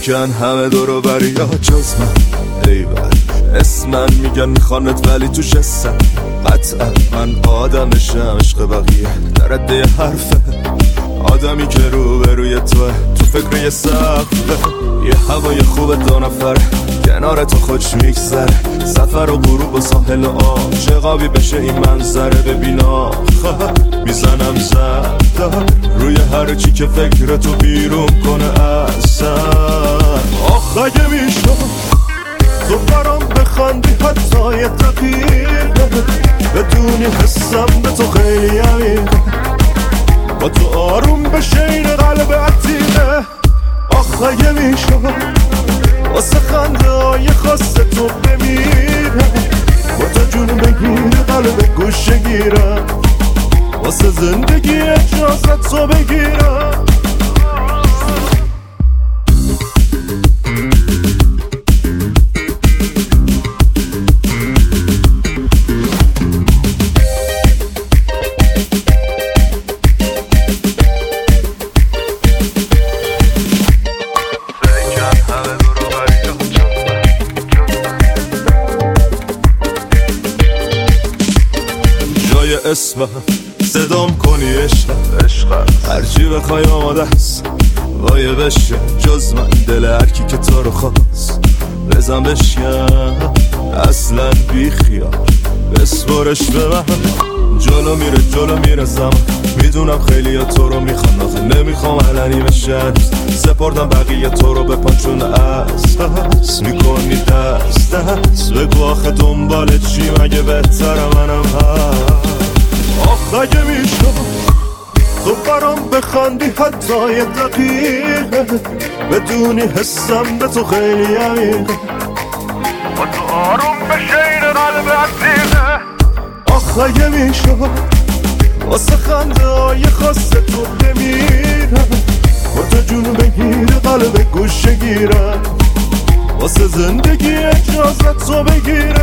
فکرن همه دورو بری ها جز من. ای بر اسمن میگن میخوانت ولی توش هستم. قطعا من آدمشم، عشق بقیه در رده حرفه. آدمی که رو به روی توه، تو فکر یه سقفه. یه هوای خوب دو نفره، کنار تو خوش میگذره. سفر و غروب و ساحل و آب، چقابی بشه این منظره. ببینا میزنم زد روی هر چی که فکر تو بیرون کنه اصلا. آخ اگه میشد تو برام بخندی حتی یه دقیقه، بدونی حسم به تو خیلی عمیقه. با تو آروم بشه این قلب عتیقه. آخ اگه میشد واسه خنده های خاص تو بمیره. با تو جون بگیره قلب گوشه گیرم، واسه زندگی اجازت تو بگیرم. اسمم صدام کنی عشق، هرچی بخوای آماده است وایه بشه. جز من دل هرکی که تو رو خواست بزن بشکن، اصلا بی خیال بسپارش به من. جلو میره زمان، میدونم خیلی ها تو رو میخوان، آخه نمیخوام علنی بشن. سپردم بقیه تو رو به پاچون از میکنی دست بگو آخه دنبال چی مگه بهتره منم هست. آخ اگه میشد تو برام بخندی حتی یه دقیقه، بدونی حسم به تو خیلی عمیقه. با تو آروم بشه این قلب عتیقه. آخ اگه میشد واسه خنده های خاص تو بمیرم. با تو جون بگیره قلب گوشه گیرم، واسه زندگی اجازت تو بگیرم.